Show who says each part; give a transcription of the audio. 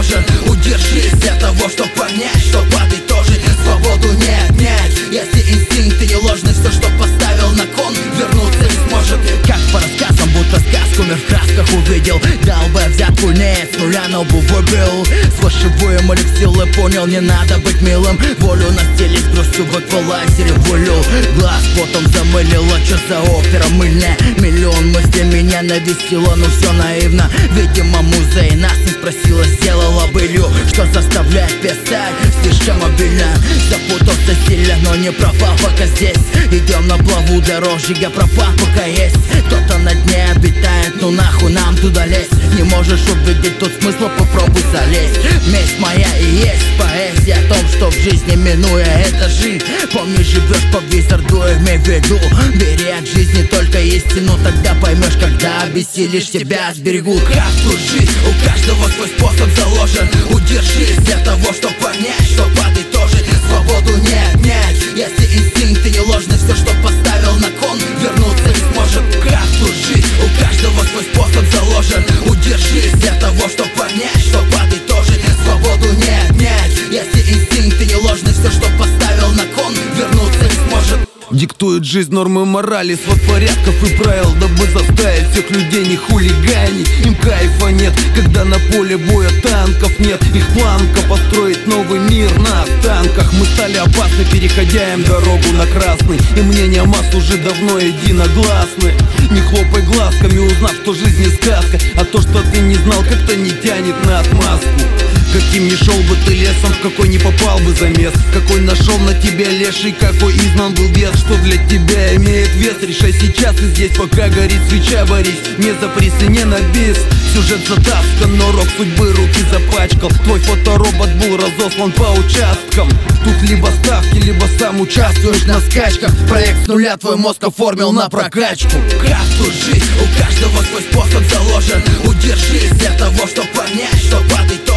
Speaker 1: заложен. Удержись для того, чтоб понять, что падать тоже свободу не отнять. Если инстинкты не ложны, все, что поставил на кон, вернуться не сможет. Как по рассказам, будто сказку мир в красках увидел. Дал бы взятку, нет, с нуля на лбу выбил. Сквозь живую молитву понял, не надо быть милым. Волю настелить грустью, в эквалайзере вылил. Глаз потом замылило, что за опера мыльная. Миллион мыслей меня навестило, но все наивно. Видимо, музей нас не спросила, сделала былью, что заставляет писать слишком обильно. Запутался сильно, но не пропал пока здесь. Идем на плаву дороже, я пропал пока есть. Кто-то на дне обитает, ну нахуй нам туда лезть. Не можешь увидеть тут смысла, попробуй залезть. Месть моя и есть поэзия о том, что в жизни минуя это жизнь. Помни, живешь по визарду, имей в виду. Бери от жизни только истину, тогда поймешь, когда обессилишь, тебя сберегут. Как тут жизнь, у каждого свой способ заложен. Удержись для того, чтоб понять, что падать тоже свободу не отнять. Если инстинкты не ложны, все, что поставил на кон, вернуться не сможет. Как тут жизнь, у каждого свой способ заложен. Удержись для того, чтоб понять, что падать тоже свободу не отнять. Если инстинкты не ложны, все, что поставил на кон, вернуться не сможет.
Speaker 2: Диктует жизнь нормы морали, свод порядков и правил, дабы заставить всех людей не хулиганить. Им кайфа нет, когда на поле боя танков нет. Их планка построить новый мир на танках. Мы стали опасны, переходя им дорогу на красный. И мнения масс уже давно единогласны. Не хлопай глазками, узнав, что жизнь не сказка, а то, что ты не знал, как-то не тянет на отмазку. Каким ни шел бы ты лесом, в какой не попал бы замес, какой нашел на тебя леший, какой изгнан был бес. Что для тебя имеет вес, решай сейчас и здесь, пока горит свеча, борись. Не за приз и не на бис, сюжет затаскан, но рок судьбы руки запачкал. Твой фоторобот был разослан по участкам. Тут либо ставки, либо сам участвуешь на скачках. Проект с нуля твой мозг оформил на прокачку.
Speaker 1: Как тут жизнь, у каждого свой способ заложен. Удержись для того, чтоб понять, что падать